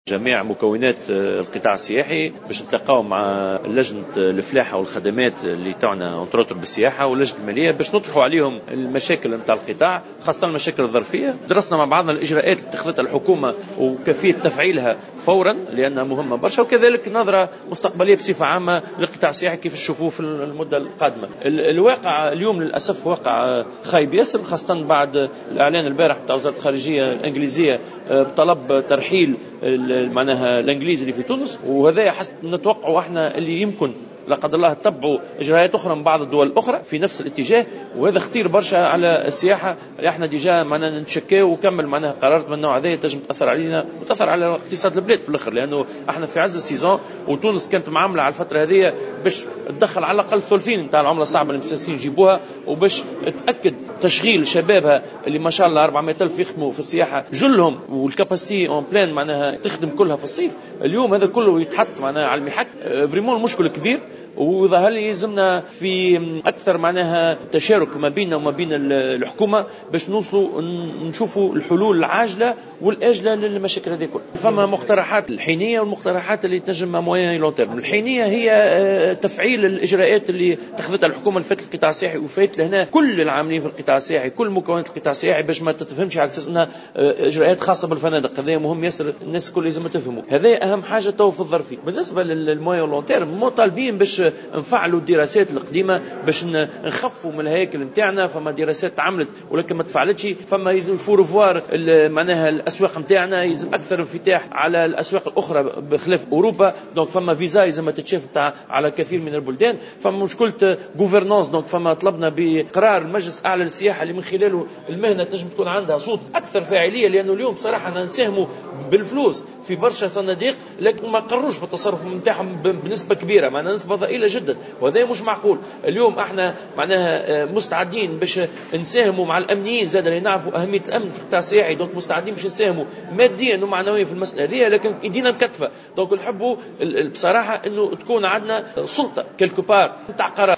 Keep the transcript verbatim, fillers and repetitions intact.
جميع مكونات القطاع السياحي باش نتلاقاو مع لجنة الفلاحة والخدمات اللي تعنى انتروتر بالسياحة ولجنة المالية باش نطرحوا عليهم المشاكل نتاع القطاع، خاصة المشاكل الظرفية. درسنا مع بعضنا الإجراءات اللي اتخذتها الحكومة وكيفية تفعيلها فورا لأنها مهمة برشا، وكذلك نظرة مستقبلية بصفة عامة للقطاع السياحي كيف تشوفوه في المدة القادمة. الواقع اليوم للأسف واقع خايب ياسر، خاصة بعد الإعلان البارح بتاع وزارة الخارجية الإنجليزية بطلب ترحيل معناها الانجليزي اللي في تونس، وهذا حسب نتوقعوا احنا اللي يمكن لا قدر الله تتبعوا اجراءات اخرى من بعض الدول الاخرى في نفس الاتجاه، وهذا خطير برشا على السياحه اللي احنا ديجا معنا نتشكاو وكمل معناها قرارات من النوع هذا تنجم تاثر علينا وتاثر على اقتصاد البلاد في الاخر، لانه احنا في عز السيزون وتونس كانت معامله على الفتره هذه باش تدخل على الاقل ثلثين نتاع العمله الصعبه اللي مستنسين يجيبوها، وباش تاكد تشغيل شبابها اللي ما شاء الله أربعمائة ألف يخدموا في السياحه جلهم والكاباسيتي اون بلان معناها تخدم كلها في الصيف. اليوم هذا كله يتحط معناها على المحك، فريمون المشكل كبير، وظهر لي يلزمنا في اكثر معناها تشارك ما بيننا وما بين الحكومه باش نوصلوا نشوفوا الحلول العاجله والاجله للمشاكل هذه كلها. فما مقترحات الحينيه والمقترحات اللي تنجم موين لون تيرم. الحينيه هي تفعيل الاجراءات اللي اتخذتها الحكومه اللي فاتت القطاع السياحي وفات لهنا كل العاملين في القطاع السياحي كل مكونات القطاع السياحي باش ما تتفهمش على اساس انها اجراءات خاصه بالفنادق. هذا مهم ياسر، الناس الكل لازم تفهموا هذا اهم حاجه تو في الظرفي. بالنسبه للموين لون تيرم مطالبين باش نفعلوا الدراسات القديمه باش نخفوا من الهيكل نتاعنا. فما دراسات عملت ولكن ما تفعلتش، فما يلزم فورفوار معناها الاسواق نتاعنا، يلزم اكثر انفتاح على الاسواق الاخرى بخلاف اوروبا. دونك فما فيزا لازم تتشاف على كثير من البلدان. فما مشكله غوفرنانس، دونك فما طلبنا بقرار المجلس الاعلى للسياحه اللي من خلاله المهنه تنجم تكون عندها صوت اكثر فاعليه، لانه اليوم بصراحه نساهموا بالفلوس في برشا صناديق لكن ما قروش في التصرف نتاعهم بنسبه كبيره، معناها نسبه ضئيله جدا، وهذا مش معقول. اليوم احنا معناها مستعدين باش نساهموا مع الامنيين زاد اللي نعرفوا اهميه الامن في القطاع السياحي، دونك مستعدين باش نساهموا ماديا ومعنويا في المساله هذه، لكن ايدينا مكتفه. دونك نحبوا بصراحه انه تكون عندنا سلطه كالكو بار نتاع قرار.